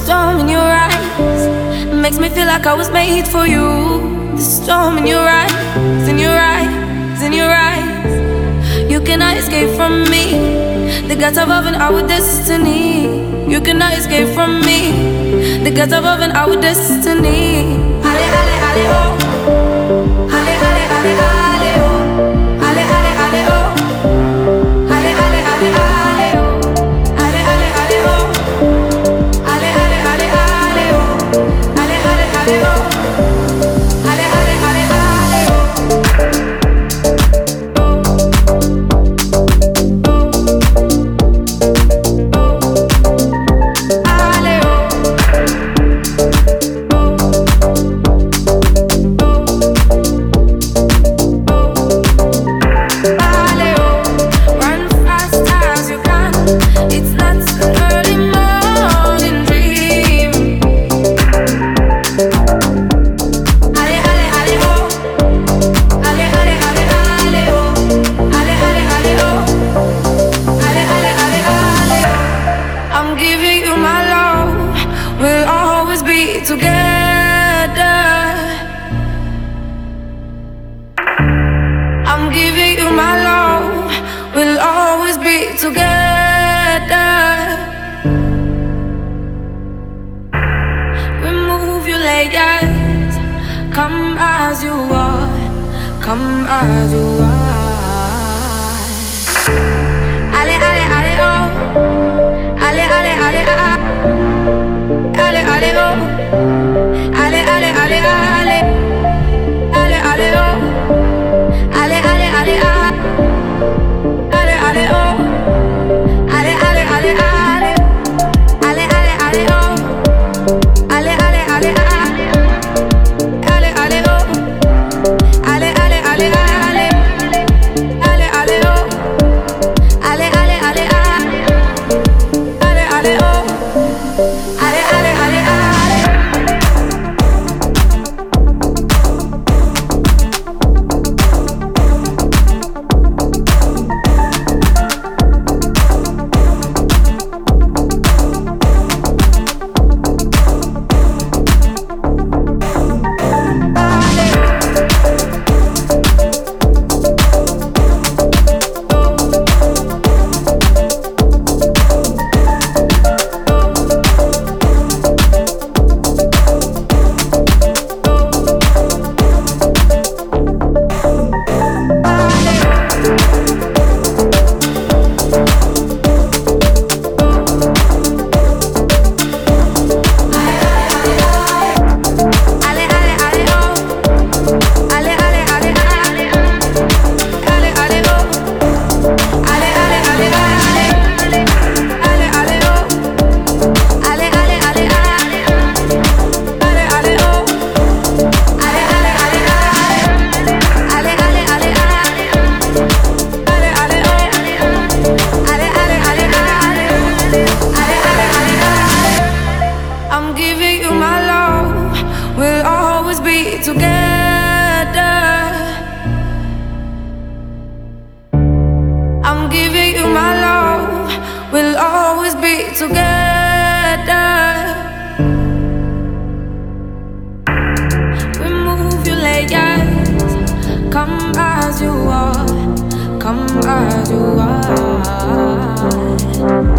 storm in your eyes makes me feel like I was made for you. The storm in your eyes, in your eyes, in your eyes. You cannot escape from me. The gods above and our destiny. You cannot escape from me. The gods above and our destiny. Ale, ale, ale, oh. Ale, ale, ale, ale, oh. Ale, ale, ale, oh. Ale, ale, ale, ale, oh. Ale, ale, ale, oh. Ale, ale, ale, ale, oh. Ale, ale, ale, oh. Ale, ale, ale, ale, oh. I'm giving you my love, we'll always be together. Remove your layers, come as you are, come as you are. Ale, ale, ale, oh. Ale, ale, ale, ah. Ale, ale, oh. Ale, ale, ale, ale. Ale, ale, oh. Ale, ale, ale, ah. Ale, ale, oh. Ale, ale, ale, ale. Ale, ale, ale, oh. Ale, ale, ale, ah. Ale, ale, oh. Ale, ale, ale, ale. Ale, ale, oh. Ale, ale, ale, ah. Ale, ale, oh. Ale, ale, ale, ale. I'm giving you my love, we'll always be together. I'm giving you my love, we'll always be together. Remove your layers, come as you are, come as you are.